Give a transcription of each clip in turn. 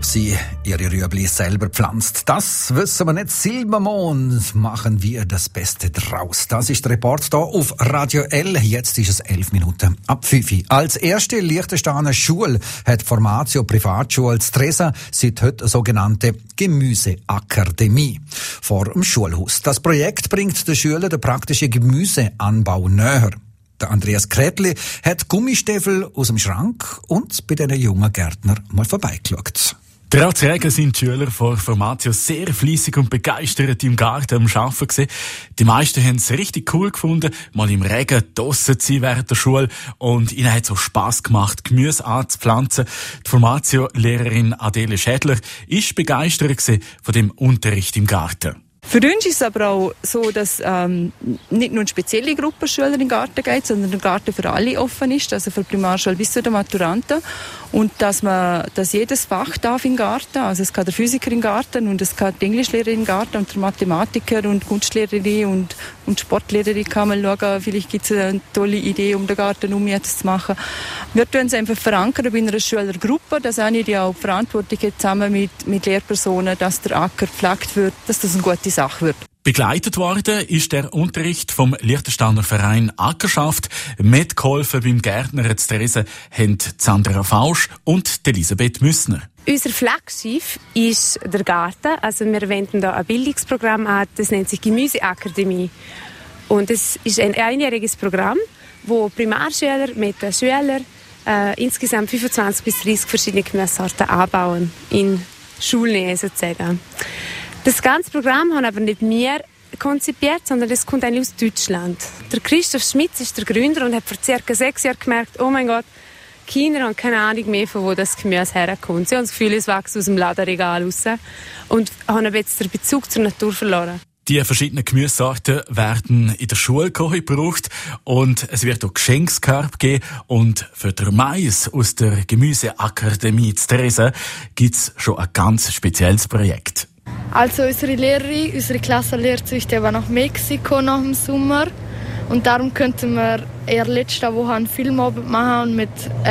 ob sie ihre Rüebli selber pflanzt. Das wissen wir nicht. Silbermond, machen wir das Beste draus. Das ist der Report hier auf Radio L. Jetzt ist es 11 Minuten ab 5. Als erste Liechtensteiner Schule hat Formatio Privatschule Stresa seit heute eine sogenannte Gemüseakademie vor dem Schulhaus. Das Projekt bringt den Schülern den praktischen Gemüseanbau näher. Der Andreas Kretli hat Gummistiefel aus dem Schrank und bei diesen jungen Gärtner mal vorbeigeschaut. Trotz Regen sind die Schüler von Formatio sehr fleissig und begeistert im Garten am Arbeiten gewesen. Die meisten haben es richtig cool gefunden, mal im Regen draussen zu sein während der Schule. Und ihnen hat es auch Spass gemacht, Gemüse anzupflanzen. Die Formatio-Lehrerin Adele Schädler ist begeistert gewesen von dem Unterricht im Garten. Für uns ist es aber auch so, dass nicht nur eine spezielle Gruppe Schüler in den Garten geht, sondern der Garten für alle offen ist, also für Primarschule bis zu den Maturanten. Und dass jedes Fach darf im Garten, also es kann der Physiker im Garten und es kann die Englischlehrerin im Garten und der Mathematiker und Kunstlehrerin und Sportlehrerin kann mal schauen, vielleicht gibt es eine tolle Idee, um den Garten jetzt zu machen. Wir tun es einfach verankern bei einer Schülergruppe, dass eine die auch Verantwortung hat, zusammen mit Lehrpersonen, dass der Acker gepflegt wird, dass das eine gute Sache wird. Begleitet worden ist der Unterricht vom Liechtensteiner Verein Ackerschaft. Mitgeholfen beim Gärtner Stresa haben Sandra Fausch und Elisabeth Müssner. Unser Flaggschiff ist der Garten. Also wir wenden da ein Bildungsprogramm an, das nennt sich Gemüseakademie. Und es ist ein einjähriges Programm, wo Primarschüler mit den Schülern insgesamt 25 bis 30 verschiedene Gemüsesorten anbauen, in Schulnähe sozusagen. Das ganze Programm haben aber nicht wir konzipiert, sondern das kommt eigentlich aus Deutschland. Der Christoph Schmitz ist der Gründer und hat vor ca. 6 Jahren gemerkt, oh mein Gott, die Kinder haben keine Ahnung mehr, von wo das Gemüse herkommt. Sie haben das Gefühl, es wächst aus dem Ladenregal raus und haben jetzt den Bezug zur Natur verloren. Die verschiedenen Gemüsesorten werden in der Schule gebraucht und es wird auch Geschenkskörbe geben. Und für den Mais aus der Gemüseakademie Stresa gibt es schon ein ganz spezielles Projekt. Also unsere Lehrerin, unsere Klasse lehrt sich nach Mexiko nach dem Sommer. Und darum könnten wir eher letzte Woche einen Filmabend machen und mit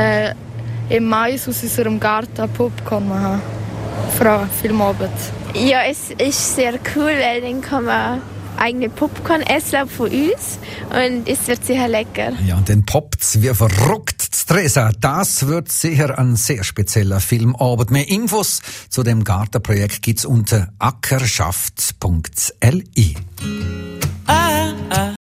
Mais aus unserem Garten Popcorn machen. Für Filmabend. Ja, es ist sehr cool, weil dann kann man eigene Popcorn essen von uns und es wird sicher lecker. Ja, und dann poppt's wie verrückt. Stresa, das wird sicher ein sehr spezieller Filmabend. Mehr Infos zu dem Gartenprojekt gibt's unter ackerschaft.li.